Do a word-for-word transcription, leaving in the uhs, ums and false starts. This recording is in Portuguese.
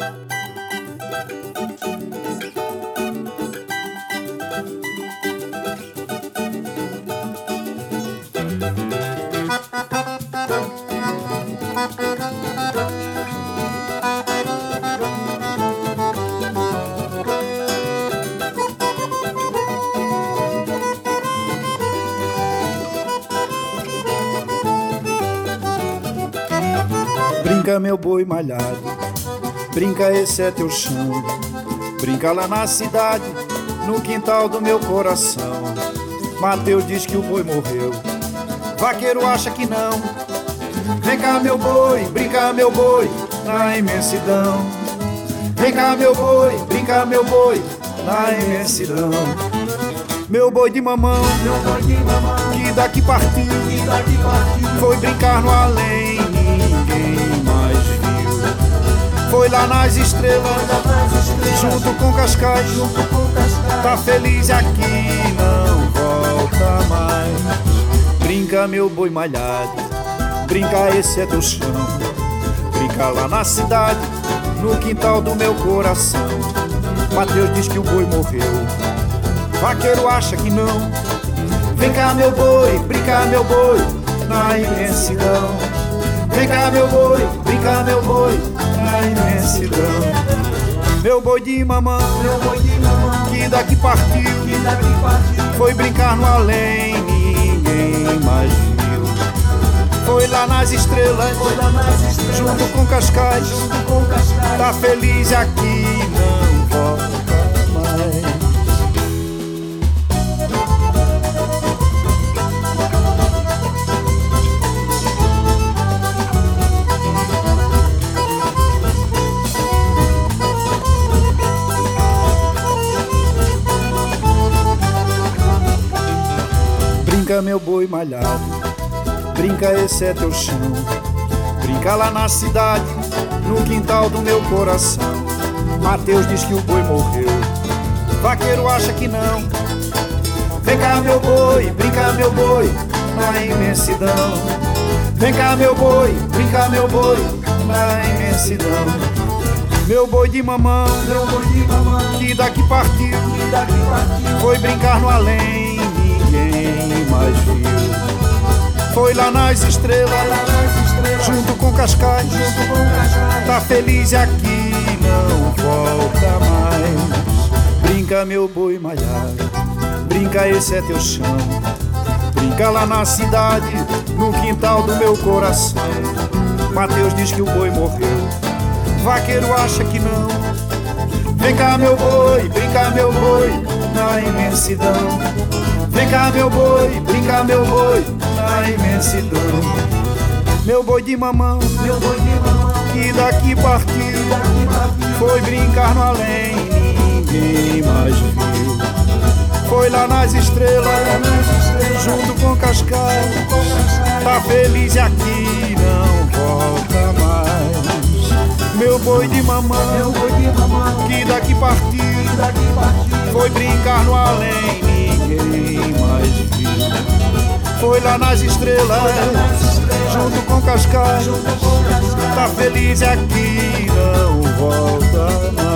Brinca, meu boi malhado, brinca, esse é teu chão. Brinca lá na cidade, no quintal do meu coração. Mateus diz que o boi morreu, vaqueiro acha que não. Vem cá, meu boi, brinca, meu boi, na imensidão. Vem cá, meu boi, brinca, meu boi, na imensidão. Meu boi de mamão, meu boi de mamão, que daqui partiu, que daqui partiu, foi brincar no além, ninguém mais viu. Foi lá nas estrelas, lá nas estrelas, junto com Cascais, junto com Cascais. Tá feliz aqui, não volta mais. Brinca, meu boi malhado, brinca, esse é teu chão. Brinca lá na cidade, no quintal do meu coração. Mateus diz que o boi morreu, vaqueiro acha que não. Vem cá, meu boi, brinca, meu boi, na imensidão. Vem cá, meu boi, brinca, meu boi, na imensidão. Meu boi de mamão, meu boi de mamão, que daqui partiu, que daqui partiu, foi brincar no além, ninguém mais viu. Foi lá nas estrelas, foi lá nas estrelas, junto com Cascais, junto com Cascais. Tá feliz aqui, não volta mais. Brinca, meu boi malhado, brinca, esse é teu chão. Brinca lá na cidade, no quintal do meu coração. Mateus diz que o boi morreu, vaqueiro acha que não. Vem cá, meu boi, brinca, meu boi, na imensidão. Vem cá, meu boi, brinca, meu boi, na imensidão. Meu boi de mamão, meu boi de mamão, que daqui partiu, que daqui partiu, foi brincar no além, ninguém mais viu. Foi lá nas estrelas, lá nas estrelas, junto com Cascais, junto com Cascais. Tá feliz aqui, não volta mais. Brinca, meu boi malhado, brinca, esse é teu chão. Brinca lá na cidade, no quintal do meu coração. Mateus diz que o boi morreu, vaqueiro acha que não. Vem cá, meu boi, brinca, meu boi, na imensidão. Vem cá, meu boi, brinca, meu boi, na imensidão. Meu boi de mamão, meu boi de mamão, que daqui partiu, que daqui partiu, foi brincar no além, ninguém mais viu. Foi lá nas estrelas, lá nas estrelas, junto com Cascais, junto com Cascais. Tá feliz aqui, não volta mais. Meu boi de mamão, meu boi de mamão, que daqui partiu, que daqui partiu, foi brincar no além, ninguém mais viu. Foi lá nas estrelas, nas estrelas, junto com Cascais, junto com Cascais. Tá feliz aqui, não volta mais.